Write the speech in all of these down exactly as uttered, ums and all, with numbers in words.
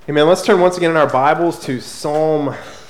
Amen. Let's turn once again in our Bibles to Psalm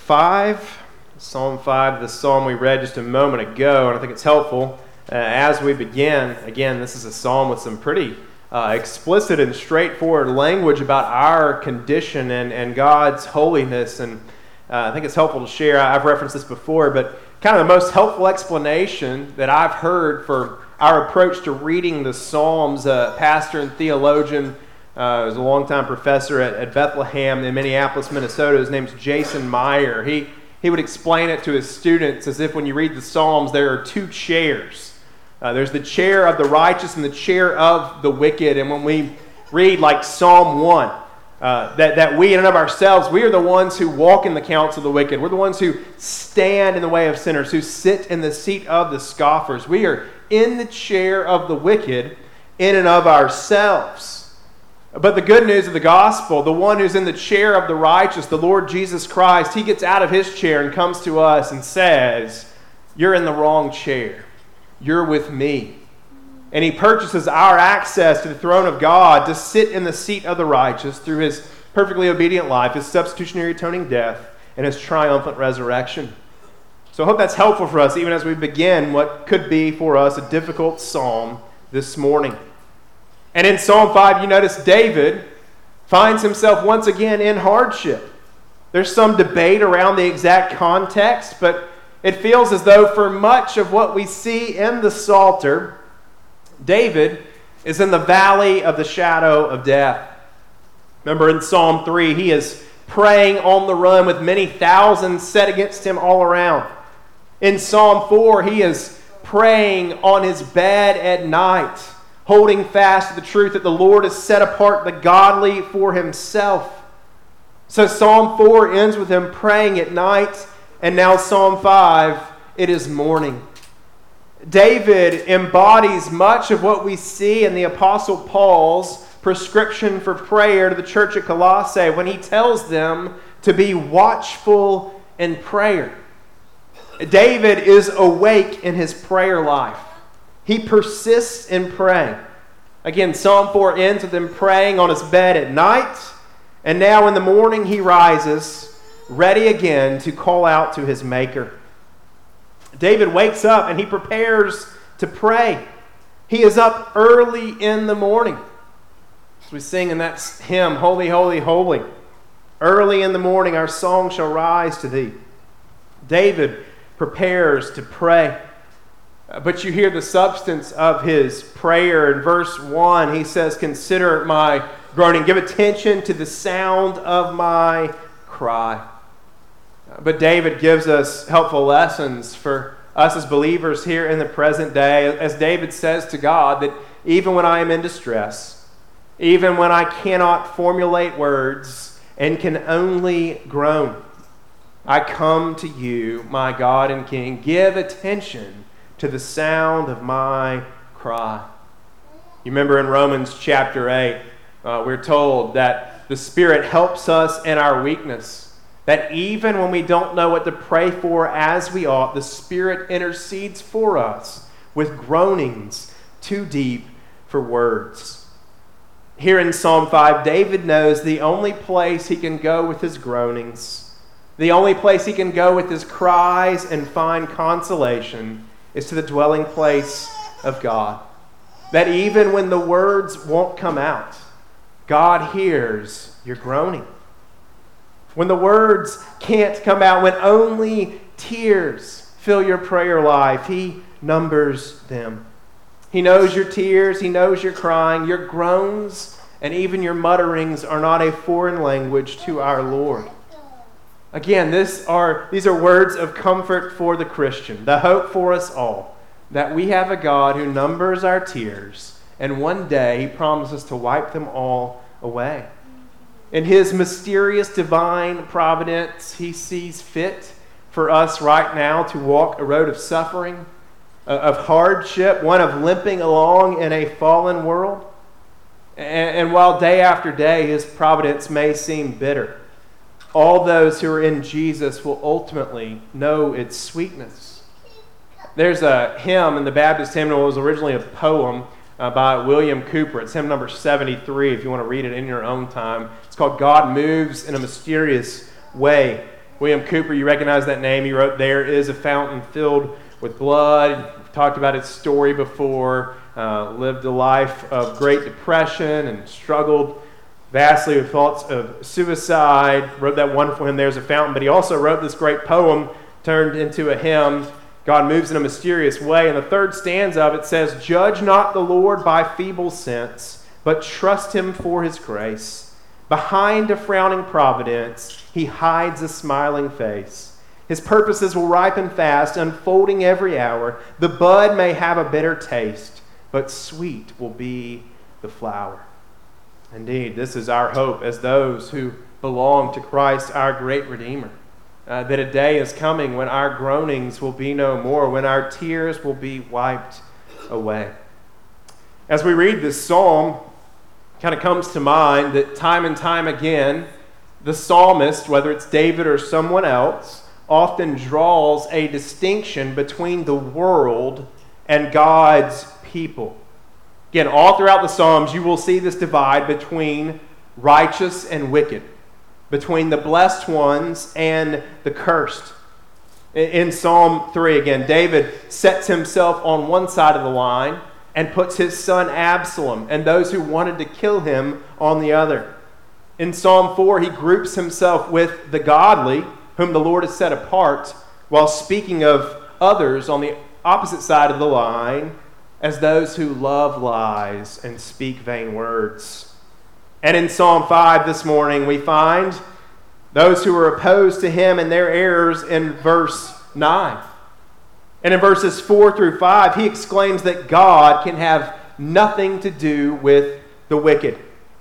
five. Psalm five, the psalm we read just a moment ago, and I think it's helpful uh, as we begin. Again, this is a psalm with some pretty uh, explicit and straightforward language about our condition and, and God's holiness, and uh, I think it's helpful to share. I've referenced this before, but kind of the most helpful explanation that I've heard for our approach to reading the Psalms, uh, pastor and theologian, Uh, was a longtime professor at, at Bethlehem in Minneapolis, Minnesota. His name's Jason Meyer. He he would explain it to his students as if when you read the Psalms, there are two chairs. Uh, there's the chair of the righteous and the chair of the wicked. And when we read like Psalm one, uh, that, that we in and of ourselves, we are the ones who walk in the counsel of the wicked. We're the ones who stand in the way of sinners, who sit in the seat of the scoffers. We are in the chair of the wicked in and of ourselves. But the good news of the gospel, the one who's in the chair of the righteous, the Lord Jesus Christ, he gets out of his chair and comes to us and says, you're in the wrong chair. You're with me. And he purchases our access to the throne of God to sit in the seat of the righteous through his perfectly obedient life, his substitutionary atoning death, and his triumphant resurrection. So I hope that's helpful for us even as we begin what could be for us a difficult psalm this morning. And in Psalm five, you notice David finds himself once again in hardship. There's some debate around the exact context, but it feels as though for much of what we see in the Psalter, David is in the valley of the shadow of death. Remember in Psalm three, he is praying on the run with many thousands set against him all around. In Psalm four, he is praying on his bed at night, holding fast to the truth that the Lord has set apart the godly for himself. So Psalm four ends with him praying at night, and now Psalm five, it is morning. David embodies much of what we see in the Apostle Paul's prescription for prayer to the church at Colossae when he tells them to be watchful in prayer. David is awake in his prayer life. He persists in praying. Again, Psalm four ends with him praying on his bed at night, and now in the morning he rises, ready again to call out to his Maker. David wakes up and he prepares to pray. He is up early in the morning. As we sing in that hymn, Holy, Holy, Holy. Early in the morning our song shall rise to thee. David prepares to pray. But you hear the substance of his prayer. In verse one, he says, consider my groaning. Give attention to the sound of my cry. But David gives us helpful lessons for us as believers here in the present day. As David says to God, that even when I am in distress, even when I cannot formulate words and can only groan, I come to you, my God and King. Give attention to the sound of my cry. You remember in Romans chapter eight, uh, we're told that the Spirit helps us in our weakness. That even when we don't know what to pray for as we ought, the Spirit intercedes for us with groanings too deep for words. Here in Psalm five, David knows the only place he can go with his groanings, the only place he can go with his cries and find consolation is to the dwelling place of God. That even when the words won't come out, God hears your groaning. When the words can't come out, when only tears fill your prayer life, he numbers them. He knows your tears, he knows your crying, your groans, and even your mutterings are not a foreign language to our Lord. Again, this are, these are words of comfort for the Christian, the hope for us all, that we have a God who numbers our tears, and one day he promises to wipe them all away. In his mysterious divine providence, he sees fit for us right now to walk a road of suffering, of hardship, one of limping along in a fallen world. And, and while day after day his providence may seem bitter, all those who are in Jesus will ultimately know its sweetness. There's a hymn in the Baptist hymnal. It was originally a poem uh, by William Cooper. It's hymn number seventy-three if you want to read it in your own time. It's called God Moves in a Mysterious Way. William Cooper, you recognize that name. He wrote, "There is a fountain filled with blood." We've talked about his story before. Uh, lived a life of great depression and struggled vastly with thoughts of suicide. Wrote that wonderful hymn, "There's a Fountain." But he also wrote this great poem turned into a hymn, God Moves in a Mysterious Way. In the third stanza of it says, "Judge not the Lord by feeble sense, but trust him for his grace. Behind a frowning providence, he hides a smiling face. His purposes will ripen fast, unfolding every hour. The bud may have a bitter taste, but sweet will be the flower." Indeed, this is our hope as those who belong to Christ, our great Redeemer. Uh, that a day is coming when our groanings will be no more, when our tears will be wiped away. As we read this psalm, it kind of comes to mind that time and time again, the psalmist, whether it's David or someone else, often draws a distinction between the world and God's people. Again, all throughout the Psalms, you will see this divide between righteous and wicked, between the blessed ones and the cursed. In Psalm three, again, David sets himself on one side of the line and puts his son Absalom and those who wanted to kill him on the other. In Psalm four, he groups himself with the godly, whom the Lord has set apart, while speaking of others on the opposite side of the line as those who love lies and speak vain words. And in Psalm five this morning, we find those who are opposed to him and their errors in verse nine. And in verses four through five, he exclaims that God can have nothing to do with the wicked.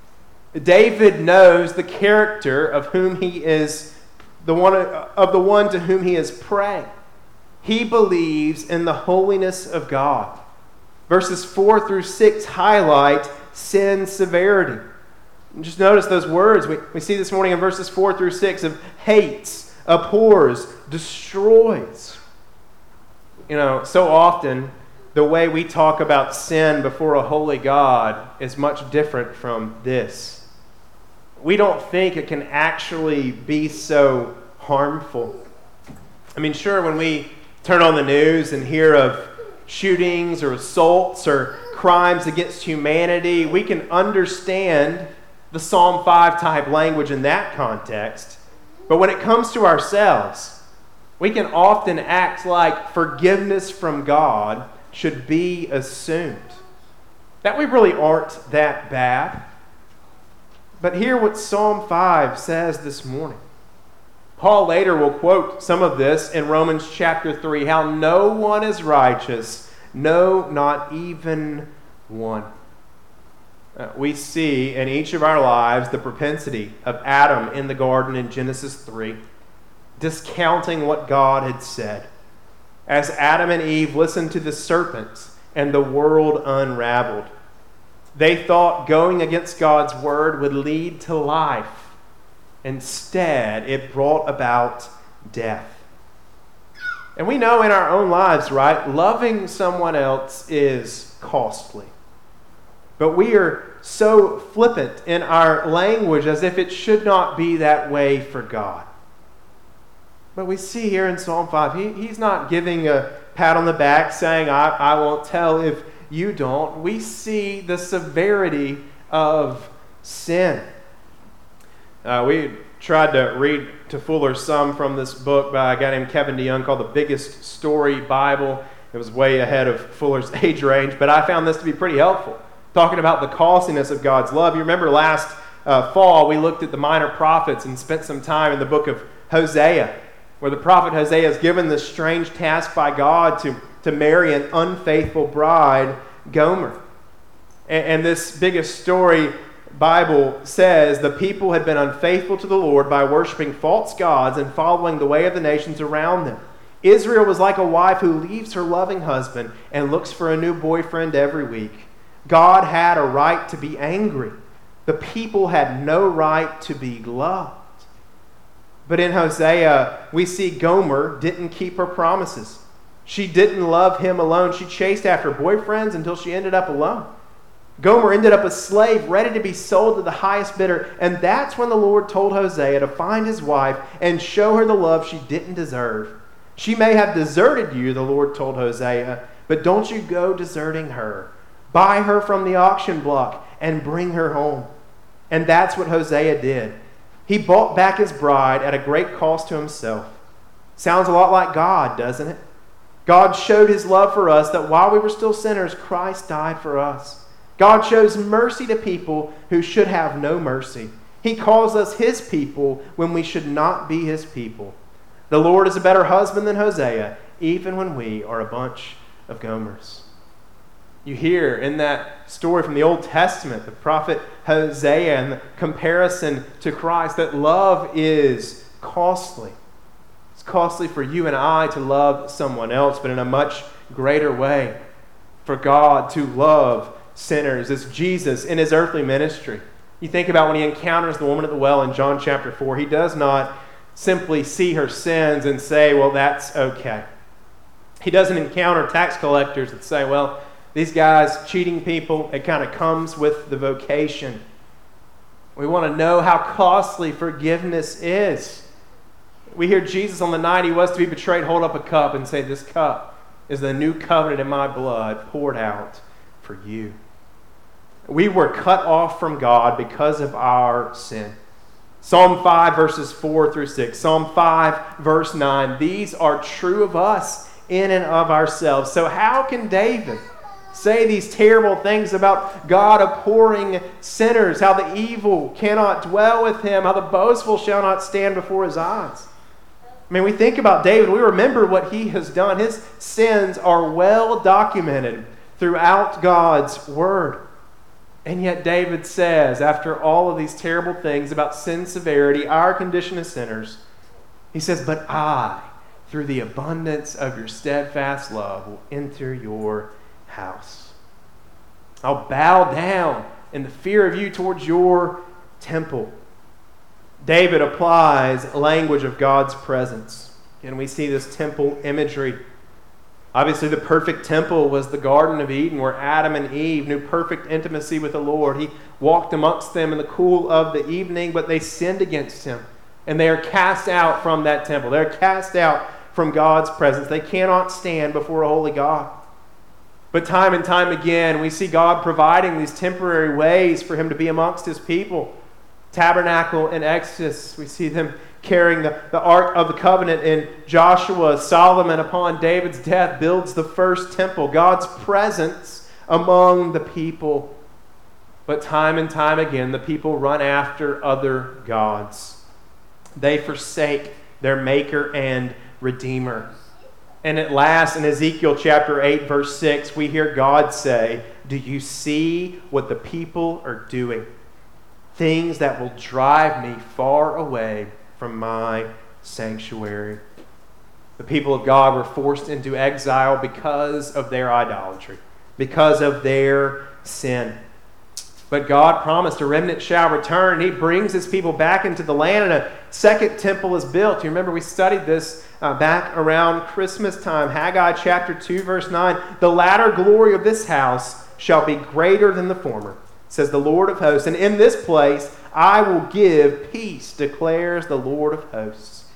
David knows the character of whom he is the one of the one to whom he is praying. He believes in the holiness of God. Verses four through six highlight sin's severity. And just notice those words we, we see this morning in verses four through six of hates, abhors, destroys. You know, so often the way we talk about sin before a holy God is much different from this. We don't think it can actually be so harmful. I mean, sure, when we turn on the news and hear of shootings or assaults or crimes against humanity, we can understand the Psalm five type language in that context. But when it comes to ourselves, we can often act like forgiveness from God should be assumed. That we really aren't that bad. But hear what Psalm five says this morning. Paul later will quote some of this in Romans chapter three, how no one is righteous, no, not even one. Uh, we see in each of our lives the propensity of Adam in the garden in Genesis three, discounting what God had said. As Adam and Eve listened to the serpent and the world unraveled, they thought going against God's word would lead to life. Instead, it brought about death. And we know in our own lives, right, loving someone else is costly. But we are so flippant in our language as if it should not be that way for God. But we see here in Psalm five, he, he's not giving a pat on the back saying, I, I won't tell if you don't. We see the severity of sin. Uh, we tried to read to fuller some from this book by a guy named Kevin DeYoung called The Biggest Story Bible. It was way ahead of Fuller's age range, but I found this to be pretty helpful, talking about the costliness of God's love. You remember last uh, fall we looked at the minor prophets and spent some time in the book of Hosea, where the prophet Hosea is given this strange task by God to, to marry an unfaithful bride, Gomer. And, and this Biggest Story Bible says the people had been unfaithful to the Lord by worshiping false gods and following the way of the nations around them. Israel was like a wife who leaves her loving husband and looks for a new boyfriend every week. God had a right to be angry. The people had no right to be loved. But in Hosea, we see Gomer didn't keep her promises. She didn't love him alone. She chased after boyfriends until she ended up alone. Gomer ended up a slave ready to be sold to the highest bidder. And that's when the Lord told Hosea to find his wife and show her the love she didn't deserve. She may have deserted you, the Lord told Hosea, but don't you go deserting her. Buy her from the auction block and bring her home. And that's what Hosea did. He bought back his bride at a great cost to himself. Sounds a lot like God, doesn't it? God showed his love for us that while we were still sinners, Christ died for us. God shows mercy to people who should have no mercy. He calls us his people when we should not be his people. The Lord is a better husband than Hosea, even when we are a bunch of Gomers. You hear in that story from the Old Testament, the prophet Hosea, and the comparison to Christ, that love is costly. It's costly for you and I to love someone else, but in a much greater way for God to love sinners. As Jesus in his earthly ministry, you think about when he encounters the woman at the well in John chapter four, he does not simply see her sins and say, well, that's okay. He doesn't encounter tax collectors that say, well, these guys cheating people, it kind of comes with the vocation. We want to know how costly forgiveness is. We hear Jesus on the night he was to be betrayed hold up a cup and say, this cup is the new covenant in my blood poured out for you. We were cut off from God because of our sin. Psalm five, verses four through six. Psalm five, verse nine. These are true of us in and of ourselves. So how can David say these terrible things about God abhorring sinners, how the evil cannot dwell with him, how the boastful shall not stand before his eyes? I mean, we think about David, we remember what he has done. His sins are well documented throughout God's word. And yet David says, after all of these terrible things about sin severity, our condition as sinners, he says, but I, through the abundance of your steadfast love, will enter your house. I'll bow down in the fear of you towards your temple. David applies language of God's presence. And we see this temple imagery. Obviously, the perfect temple was the Garden of Eden, where Adam and Eve knew perfect intimacy with the Lord. He walked amongst them in the cool of the evening, but they sinned against him. And they are cast out from that temple. They're cast out from God's presence. They cannot stand before a holy God. But time and time again, we see God providing these temporary ways for him to be amongst his people. Tabernacle in Exodus, we see them carrying the, the Ark of the Covenant in Joshua. Solomon, upon David's death, builds the first temple. God's presence among the people. But time and time again, the people run after other gods. They forsake their Maker and Redeemer. And at last, in Ezekiel chapter eight, verse six, we hear God say, do you see what the people are doing? Things that will drive me far away from my sanctuary. The people of God were forced into exile because of their idolatry, because of their sin. But God promised a remnant shall return, and he brings his people back into the land, and a second temple is built. You remember we studied this uh, back around Christmas time. Haggai chapter two, verse nine. The latter glory of this house shall be greater than the former, says the Lord of hosts. And in this place I will give peace, declares the Lord of hosts.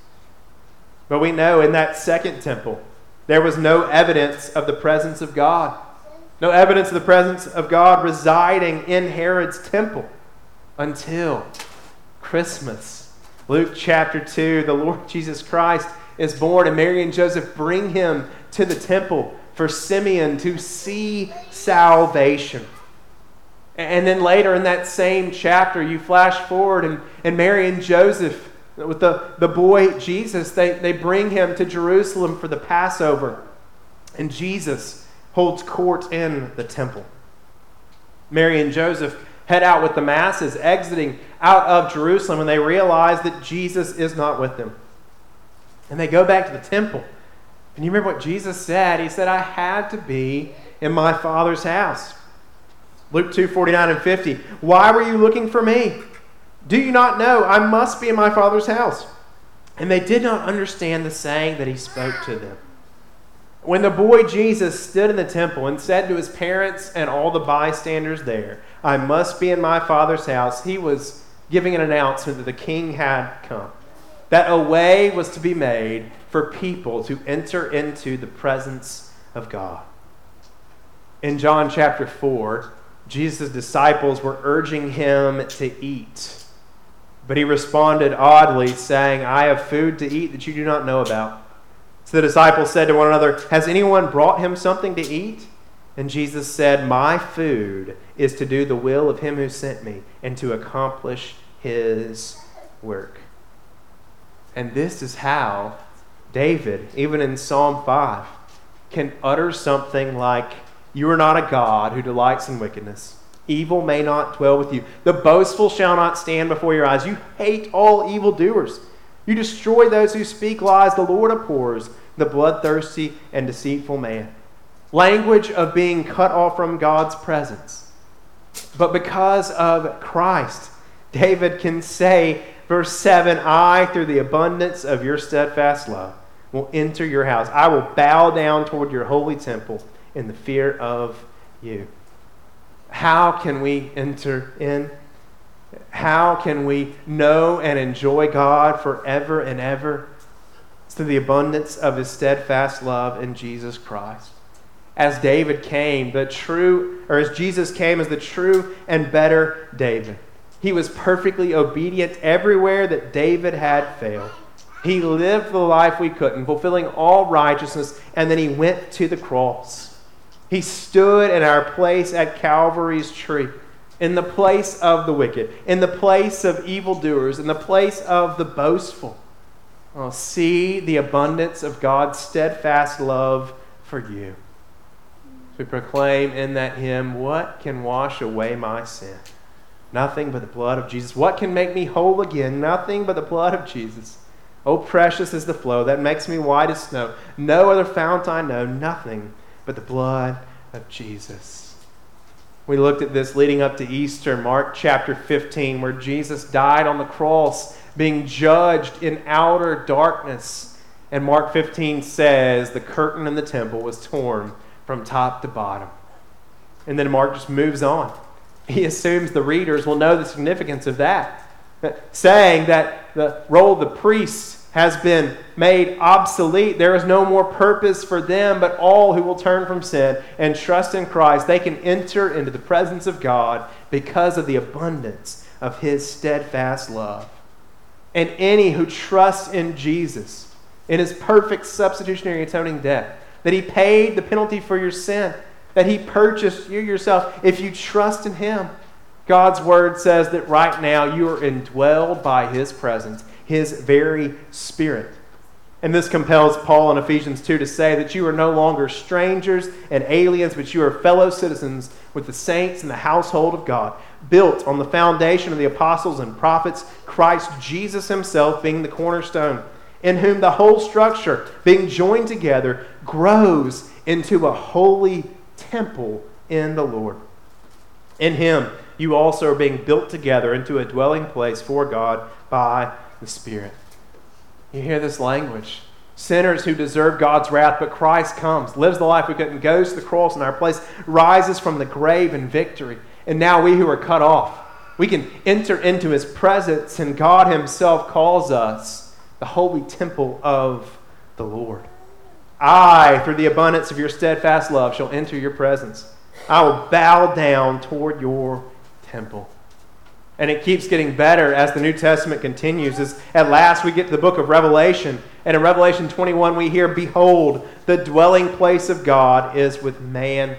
But we know in that second temple, there was no evidence of the presence of God. No evidence of the presence of God residing in Herod's temple until Christmas. Luke chapter two, the Lord Jesus Christ is born, and Mary and Joseph bring him to the temple for Simeon to see salvation. And then later in that same chapter, you flash forward, and, and Mary and Joseph, with the, the boy Jesus, they, they bring him to Jerusalem for the Passover. And Jesus holds court in the temple. Mary and Joseph head out with the masses, exiting out of Jerusalem, and they realize that Jesus is not with them. And they go back to the temple. And you remember what Jesus said? He said, I had to be in my Father's house. Luke two, forty-nine and fifty. Why were you looking for me? Do you not know I must be in my Father's house? And they did not understand the saying that he spoke to them. When the boy Jesus stood in the temple and said to his parents and all the bystanders there, "I must be in my Father's house," he was giving an announcement that the King had come, that a way was to be made for people to enter into the presence of God. In John chapter four, Jesus' disciples were urging him to eat, but he responded oddly, saying, "I have food to eat that you do not know about." So the disciples said to one another, "Has anyone brought him something to eat?" And Jesus said, "My food is to do the will of him who sent me and to accomplish his work." And this is how David, even in Psalm five, can utter something like, "You are not a God who delights in wickedness. Evil may not dwell with you. The boastful shall not stand before your eyes. You hate all evildoers. You destroy those who speak lies. The Lord abhors the bloodthirsty and deceitful man." Language of being cut off from God's presence. But because of Christ, David can say, verse seven, "I, through the abundance of your steadfast love, will enter your house. I will bow down toward your holy temple in the fear of you." How can we enter in? How can we know and enjoy God forever and ever? It's through the abundance of his steadfast love in Jesus Christ. As David came, the true, or as Jesus came as the true and better David. He was perfectly obedient everywhere that David had failed. He lived the life we couldn't, fulfilling all righteousness, and then he went to the cross. He stood in our place at Calvary's tree, in the place of the wicked, in the place of evildoers, in the place of the boastful. Oh, see the abundance of God's steadfast love for you. We proclaim in that hymn, "What can wash away my sin? Nothing but the blood of Jesus. What can make me whole again? Nothing but the blood of Jesus. Oh, precious is the flow that makes me white as snow. No other fount I know, nothing but the blood of Jesus." We looked at this leading up to Easter, Mark chapter fifteen, where Jesus died on the cross, being judged in outer darkness. And Mark fifteen says the curtain in the temple was torn from top to bottom. And then Mark just moves on. He assumes the readers will know the significance of that, saying that the role of the priests has been made obsolete. There is no more purpose for them, but all who will turn from sin and trust in Christ, they can enter into the presence of God because of the abundance of his steadfast love. And any who trust in Jesus, in his perfect substitutionary atoning death, that he paid the penalty for your sin, that he purchased you yourself, if you trust in him, God's word says that right now you are indwelled by his presence, his very Spirit. And this compels Paul in Ephesians two to say that you are no longer strangers and aliens, but you are fellow citizens with the saints in the household of God, built on the foundation of the apostles and prophets, Christ Jesus himself being the cornerstone, in whom the whole structure, being joined together, grows into a holy temple in the Lord. In him you also are being built together into a dwelling place for God by the Spirit. You hear this language. Sinners who deserve God's wrath, but Christ comes, lives the life we couldn't, goes to the cross in our place, rises from the grave in victory. And now we who are cut off, we can enter into his presence, and God himself calls us the holy temple of the Lord. I, through the abundance of your steadfast love, shall enter your presence. I will bow down toward your temple. And it keeps getting better as the New Testament continues. As at last we get to the book of Revelation. And in Revelation twenty-one we hear, "Behold, the dwelling place of God is with man."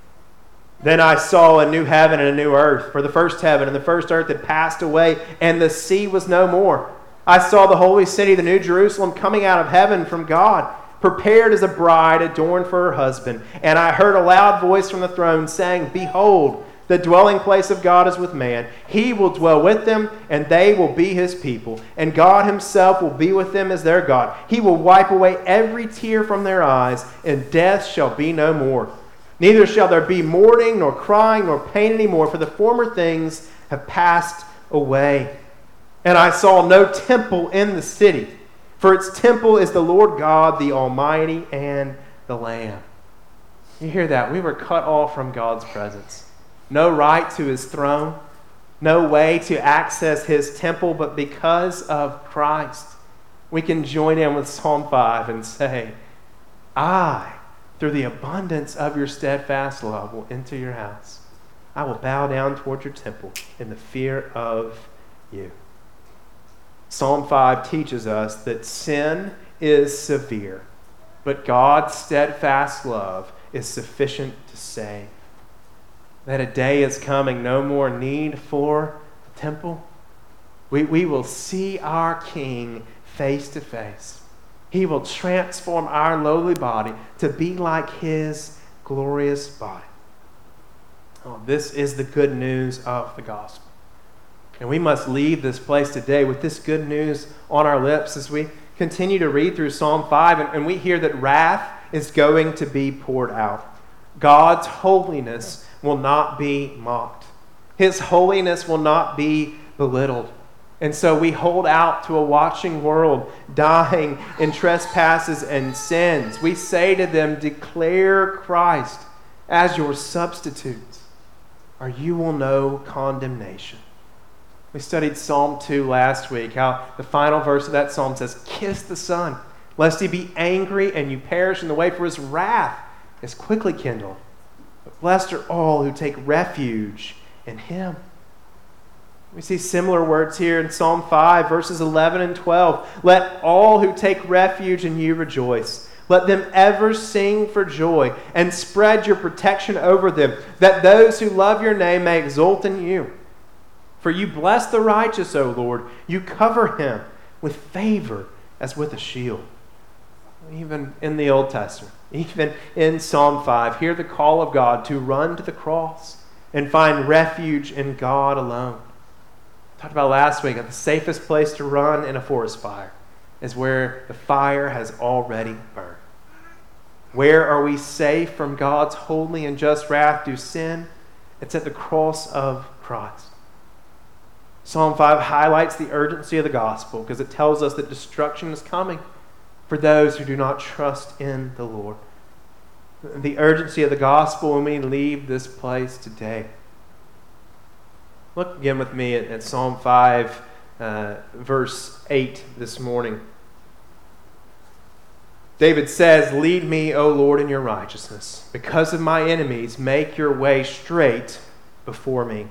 Then I saw a new heaven and a new earth. For the first heaven and the first earth had passed away, and the sea was no more. I saw the holy city, the new Jerusalem, coming out of heaven from God, prepared as a bride adorned for her husband. And I heard a loud voice from the throne saying, "Behold, the dwelling place of God is with man. He will dwell with them, and they will be his people. And God himself will be with them as their God. He will wipe away every tear from their eyes, and death shall be no more. Neither shall there be mourning, nor crying, nor pain any more, for the former things have passed away." And I saw no temple in the city, for its temple is the Lord God, the Almighty and the Lamb. You hear that? We were cut off from God's presence. No right to his throne, no way to access his temple, but because of Christ, we can join in with Psalm five and say, I, through the abundance of your steadfast love, will enter your house. I will bow down toward your temple in the fear of you. Psalm five teaches us that sin is severe, but God's steadfast love is sufficient to save. That a day is coming, no more need for the temple. We, we will see our King face to face. He will transform our lowly body to be like his glorious body. Oh, this is the good news of the gospel. And we must leave this place today with this good news on our lips as we continue to read through Psalm five, and, and we hear that wrath is going to be poured out. God's holiness will not be mocked. His holiness will not be belittled. And so we hold out to a watching world dying in trespasses and sins. We say to them, declare Christ as your substitute, or you will know condemnation. We studied Psalm two last week, how the final verse of that psalm says, kiss the Son, lest he be angry and you perish in the way, for his wrath is quickly kindled. But blessed are all who take refuge in him. We see similar words here in Psalm five, verses eleven and twelve. Let all who take refuge in you rejoice. Let them ever sing for joy and spread your protection over them, that those who love your name may exult in you. For you bless the righteous, O Lord. You cover him with favor as with a shield. Even in the Old Testament, even in Psalm five, hear the call of God to run to the cross and find refuge in God alone. I talked about last week that the safest place to run in a forest fire is where the fire has already burned. Where are we safe from God's holy and just wrath due sin? It's at the cross of Christ. Psalm five highlights the urgency of the gospel because it tells us that destruction is coming for those who do not trust in the Lord. The urgency of the gospel when we leave this place today. Look again with me at, at Psalm five, uh, verse eight this morning. David says, lead me, O Lord, in your righteousness. Because of my enemies, make your way straight before me.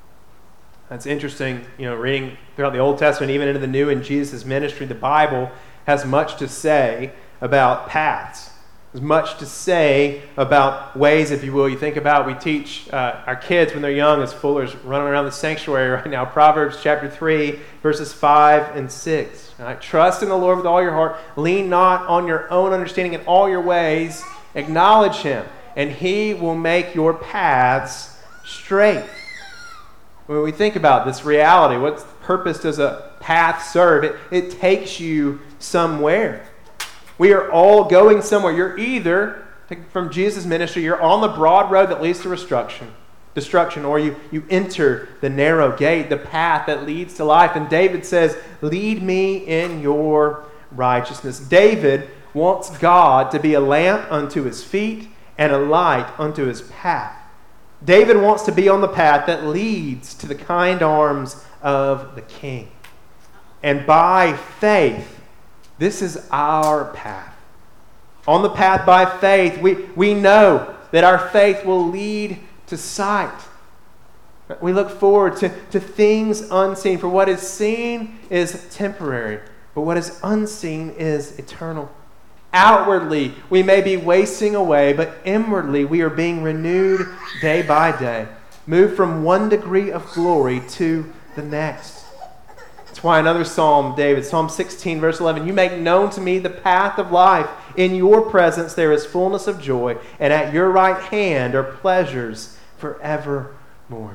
That's interesting, you know, reading throughout the Old Testament, even into the New in Jesus' ministry, the Bible has much to say about paths. There's much to say about ways, if you will. You think about, we teach uh, our kids when they're young as Fuller's running around the sanctuary right now. Proverbs chapter three, verses five and six. Right? Trust in the Lord with all your heart. Lean not on your own understanding. In all your ways, acknowledge him, and he will make your paths straight. When we think about this reality, what purpose does a path serve? It, it takes you somewhere. We are all going somewhere. You're either, from Jesus' ministry, you're on the broad road that leads to destruction, destruction, or you, you enter the narrow gate, the path that leads to life. And David says, lead me in your righteousness. David wants God to be a lamp unto his feet and a light unto his path. David wants to be on the path that leads to the kind arms of the King. And by faith, this is our path. On the path by faith, we, we know that our faith will lead to sight. We look forward to, to things unseen. For what is seen is temporary, but what is unseen is eternal. Outwardly, we may be wasting away, but inwardly, we are being renewed day by day, moved from one degree of glory to the next. That's why another psalm, David, Psalm sixteen, verse eleven, you make known to me the path of life. In your presence there is fullness of joy, and at your right hand are pleasures forevermore.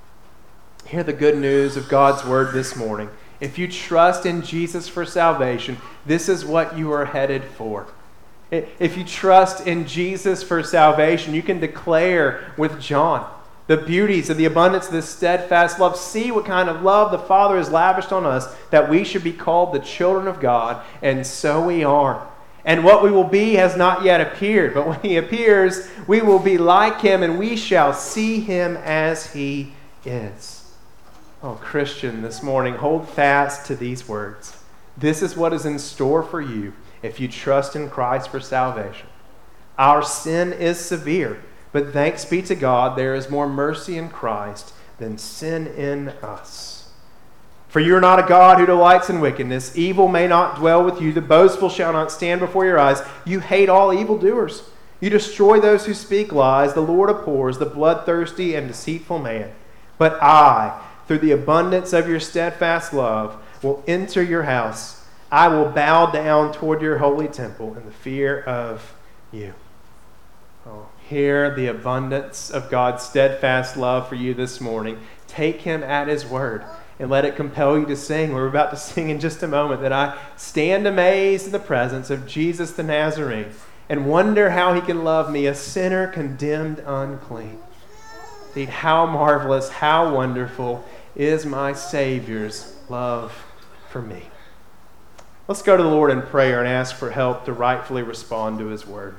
Hear the good news of God's word this morning. If you trust in Jesus for salvation, this is what you are headed for. If you trust in Jesus for salvation, you can declare with John the beauties of the abundance of this steadfast love. See what kind of love the Father has lavished on us, that we should be called the children of God, and so we are. And what we will be has not yet appeared. But when he appears, we will be like him, and we shall see him as he is. Oh, Christian, this morning, hold fast to these words. This is what is in store for you if you trust in Christ for salvation. Our sin is severe, but thanks be to God, there is more mercy in Christ than sin in us. For you are not a God who delights in wickedness. Evil may not dwell with you. The boastful shall not stand before your eyes. You hate all evildoers. You destroy those who speak lies. The Lord abhors the bloodthirsty and deceitful man. But I, through the abundance of your steadfast love, will enter your house. I will bow down toward your holy temple in the fear of you. Oh, hear the abundance of God's steadfast love for you this morning. Take him at his word. And let it compel you to sing. We're about to sing in just a moment that I stand amazed in the presence of Jesus the Nazarene and wonder how he can love me, a sinner condemned unclean. Indeed, how marvelous, how wonderful is my Savior's love for me. Let's go to the Lord in prayer and ask for help to rightfully respond to his word.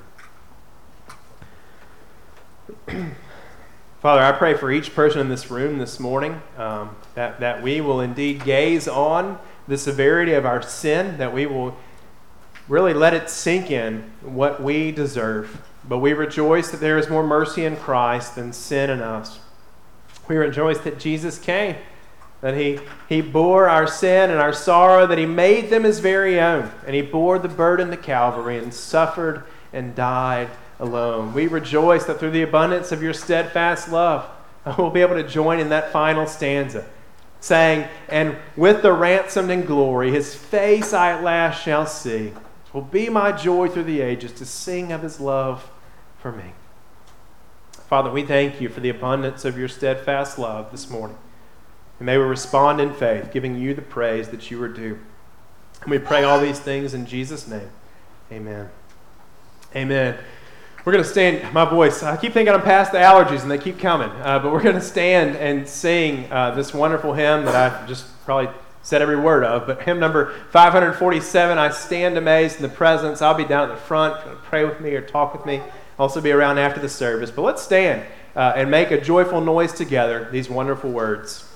Father, I pray for each person in this room this morning um, that, that we will indeed gaze on the severity of our sin, that we will really let it sink in what we deserve. But we rejoice that there is more mercy in Christ than sin in us. We rejoice that Jesus came, that he, he bore our sin and our sorrow, that he made them his very own, and he bore the burden to Calvary and suffered and died alone. We rejoice that through the abundance of your steadfast love, we'll be able to join in that final stanza, saying, and with the ransomed in glory, his face I at last shall see. It will be my joy through the ages to sing of his love for me. Father, we thank you for the abundance of your steadfast love this morning. And may we respond in faith, giving you the praise that you are due. And we pray all these things in Jesus' name. Amen. Amen. We're going to stand, my voice, I keep thinking I'm past the allergies and they keep coming, uh, but we're going to stand and sing uh, this wonderful hymn that I just probably said every word of, but hymn number five forty-seven, I Stand Amazed in the Presence. I'll be down at the front, if you want to pray with me or talk with me. I'll also be around after the service, but let's stand uh, and make a joyful noise together, these wonderful words.